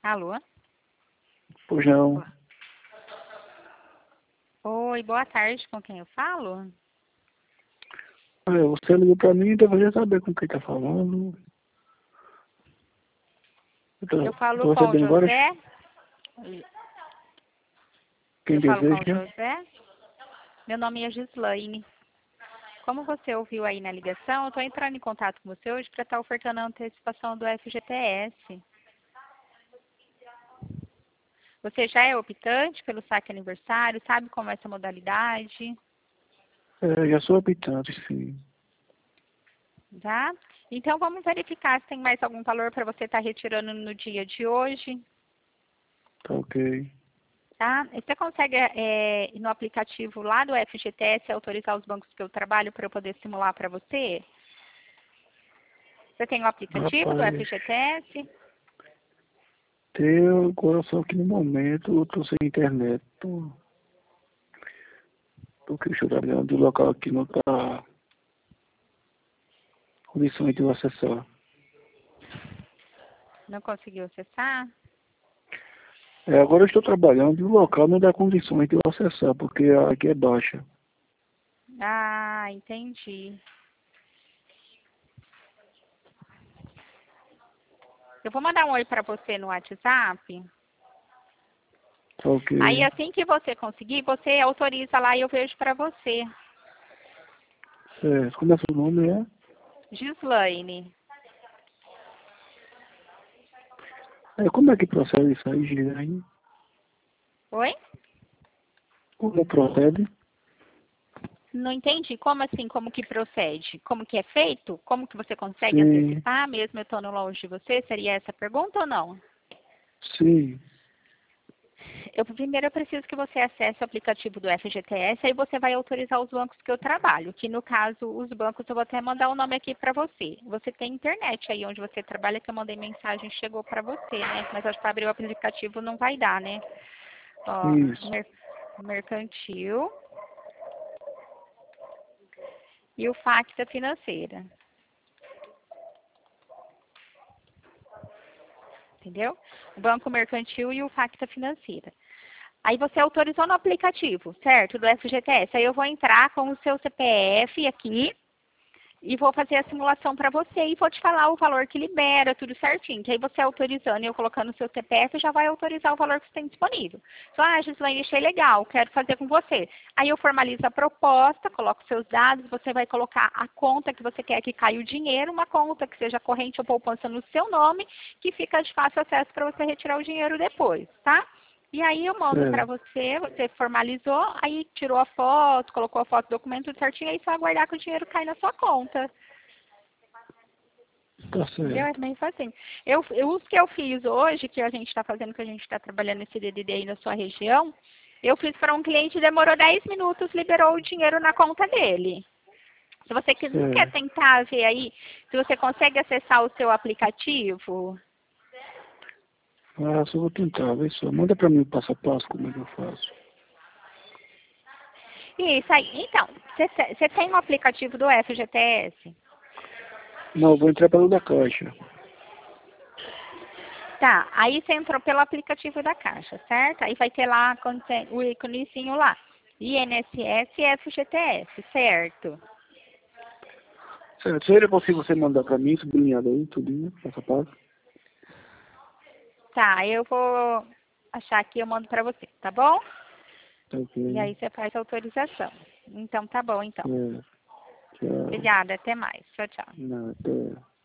Alô? Pois não. Oi, boa tarde. Com quem eu falo? Você ligou pra mim, deveria saber com quem tá falando. Eu falo Tô com o recebendo várias. José. Quem Eu falo com o deseja? José. Meu nome é Gislaine. Como você ouviu aí na ligação, eu estou entrando em contato com você hoje para estar ofertando a antecipação do FGTS. Você já é optante pelo saque aniversário? Sabe como é essa modalidade? Já sou habitante, sim. Tá? Então vamos verificar se tem mais algum valor para você estar retirando no dia de hoje. Tá ok. Tá? E você consegue, ir no aplicativo lá do FGTS, autorizar os bancos que eu trabalho para eu poder simular para você? Você tem o aplicativo do Rapaz, FGTS? tenho agora só que no momento eu tô sem internet. Porque o trabalhando do local aqui não tá condições de eu acessar. Não conseguiu acessar? Agora eu estou trabalhando e o local não dá condições de eu acessar, porque aqui é baixa. Ah, entendi. Eu vou mandar um oi para você no WhatsApp. Tá ok. Aí assim que você conseguir, você autoriza lá e eu vejo para você. Certo. Como é seu nome, é? Gislaine. Como é que procede isso aí, Gilaine? Oi? Como procede? Não entendi. Como assim? Como que procede? Como que é feito? Como que você consegue Sim, antecipar, mesmo eu estando longe de você? Seria essa a pergunta ou não? sim. Primeiro eu preciso que você acesse o aplicativo do FGTS, aí você vai autorizar os bancos que eu trabalho, que no caso, os bancos, eu vou até mandar o nome aqui para você. Você tem internet aí onde você trabalha, que eu mandei mensagem, chegou para você, né? Mas acho que para abrir o aplicativo não vai dar, né? Ó, Isso. mercantil e o Facta Financeira. Entendeu? O Banco Mercantil e o Facta Financeira. Aí você autorizou no aplicativo, certo? Do FGTS. Aí eu vou entrar com o seu CPF aqui e vou fazer a simulação para você e vou te falar o valor que libera, tudo certinho. Que aí você autorizando e eu colocando o seu CPF já vai autorizar o valor que você tem disponível. Só, Gislaine, achei legal, quero fazer com você. Aí eu formalizo a proposta, coloco os seus dados, você vai colocar a conta que você quer que caia o dinheiro, uma conta que seja corrente ou poupança no seu nome, que fica de fácil acesso para você retirar o dinheiro depois, tá? E aí eu mando para Certo. você, você formalizou, aí tirou a foto, colocou a foto do documento tudo certinho, aí só aguardar que o dinheiro cai na sua conta. Tá Entendeu? É certo. bem facinho. Os que eu fiz hoje, que a gente está fazendo, que a gente está trabalhando esse DDD aí na sua região, eu fiz para um cliente, demorou 10 minutos, liberou o dinheiro na conta dele. Se você não quer Certo. tentar ver aí, se você consegue acessar o seu aplicativo. Só vou tentar, vê só. Manda pra mim o passo a passo, como é que eu faço. Isso aí. Então, você tem o aplicativo do FGTS? Não, eu vou entrar pelo da Caixa. Tá, aí você entrou pelo aplicativo da Caixa, certo? Aí vai ter lá o íconezinho lá. INSS e FGTS, certo? Certo. Seria possível você mandar pra mim, sublinhado aí, tudinho, passo a passo? Tá, eu vou achar aqui e eu mando pra você, tá bom? Tá E ok. aí você faz a autorização. Então tá bom, então. Certo. Tchau. Obrigada, até mais. Tchau, tchau. Não, até.